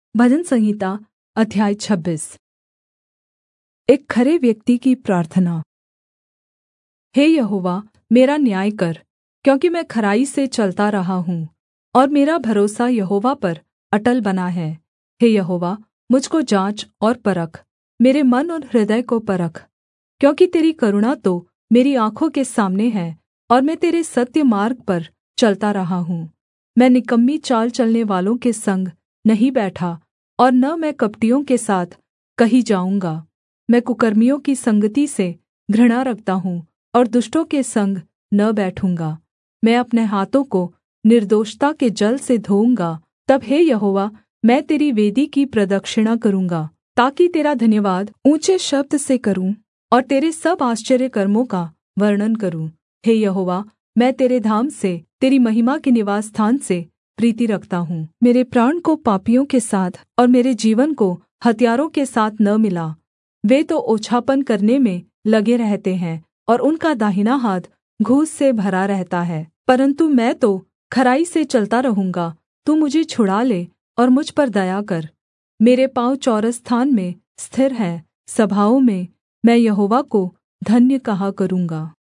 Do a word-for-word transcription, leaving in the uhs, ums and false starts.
भजन संहिता अध्याय छब्बीस। एक खरे व्यक्ति की प्रार्थना। हे यहोवा, मेरा न्याय कर, क्योंकि मैं खराई से चलता रहा हूँ और मेरा भरोसा यहोवा पर अटल बना है। हे यहोवा, मुझको जाँच और परख, मेरे मन और हृदय को परख, क्योंकि तेरी करुणा तो मेरी आँखों के सामने है और मैं तेरे सत्य मार्ग पर चलता रहा हूँ। मैं निकम्मी चाल चलने वालों के संग नहीं बैठा और न मैं कपटियों के साथ कहीं जाऊँगा। मैं कुकर्मियों की संगति से घृणा रखता हूँ और दुष्टों के संग न बैठूँगा। मैं अपने हाथों को निर्दोषता के जल से धोऊँगा। तब हे यहोवा, मैं तेरी वेदी की प्रदक्षिणा करूँगा, ताकि तेरा धन्यवाद ऊँचे शब्द से करूँ और तेरे सब आश्चर्यकर्मों का वर्णन करूँ। हे यहोवा, मैं तेरे धाम से, तेरी महिमा के निवासस्थान से प्रीति रखता हूँ। मेरे प्राण को पापियों के साथ और मेरे जीवन को हत्यारों के साथ न मिला। वे तो ओछापन करने में लगे रहते हैं और उनका दाहिना हाथ घूस से भरा रहता है। परन्तु मैं तो खराई से चलता रहूँगा। तू मुझे छुड़ा ले और मुझ पर दया कर। मेरे पाँव चौरस स्थान में स्थिर हैं, सभाओं में मैं यहोवा को धन्य कहा करूँगा।